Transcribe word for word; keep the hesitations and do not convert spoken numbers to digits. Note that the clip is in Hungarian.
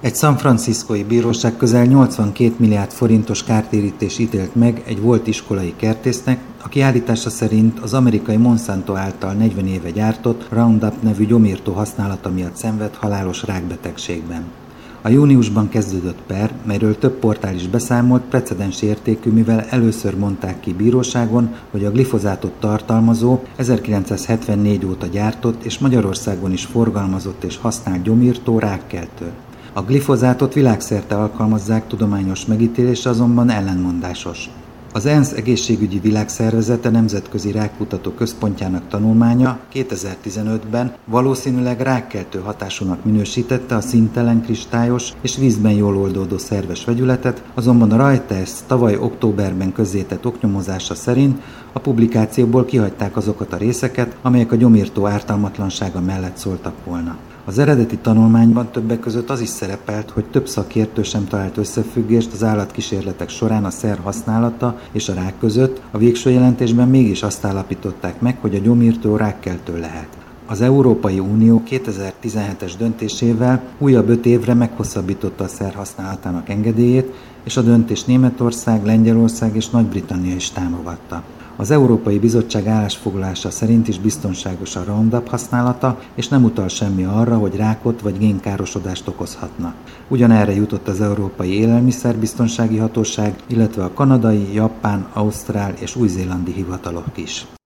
Egy San Franciscói bíróság közel nyolcvankét milliárd forintos kártérítést ítélt meg egy volt iskolai kertésznek, aki állítása szerint az amerikai Monsanto által negyven éve gyártott Roundup nevű gyomírtó használata miatt szenved halálos rákbetegségben. A júniusban kezdődött per, melyről több portál is beszámolt, precedens értékű, mivel először mondták ki bíróságon, hogy a glifozátot tartalmazó, ezerkilencszázhetvennégy óta gyártott és Magyarországon is forgalmazott és használt gyomírtó rákkeltő. A glifozátot világszerte alkalmazzák, tudományos megítélése azonban ellenmondásos. Az ENSZ egészségügyi világszervezete Nemzetközi Rákkutató Központjának tanulmánya kétezer-tizenötben valószínűleg rákkeltő hatásúnak minősítette a színtelen, kristályos és vízben jól oldódó szerves vegyületet, azonban a Reuters tavaly októberben közzétett oknyomozása szerint a publikációból kihagyták azokat a részeket, amelyek a gyomírtó ártalmatlansága mellett szóltak volna. Az eredeti tanulmányban többek között az is szerepelt, hogy több szakértő sem talált összefüggést az állatkísérletek során a szer használata és a rák között, a végső jelentésben mégis azt állapították meg, hogy a gyomírtó rákkeltő lehet. Az Európai Unió kétezer-tizenhetes döntésével újabb öt évre meghosszabbította a szer használatának engedélyét, és a döntést Németország, Lengyelország és Nagy-Britannia is támogatta. Az Európai Bizottság állásfoglalása szerint is biztonságos a Roundup használata, és nem utal semmi arra, hogy rákot vagy génkárosodást okozhatna. Ugyanerre jutott az Európai Élelmiszerbiztonsági Hatóság, illetve a kanadai, japán, ausztrál és új-zélandi hivatalok is.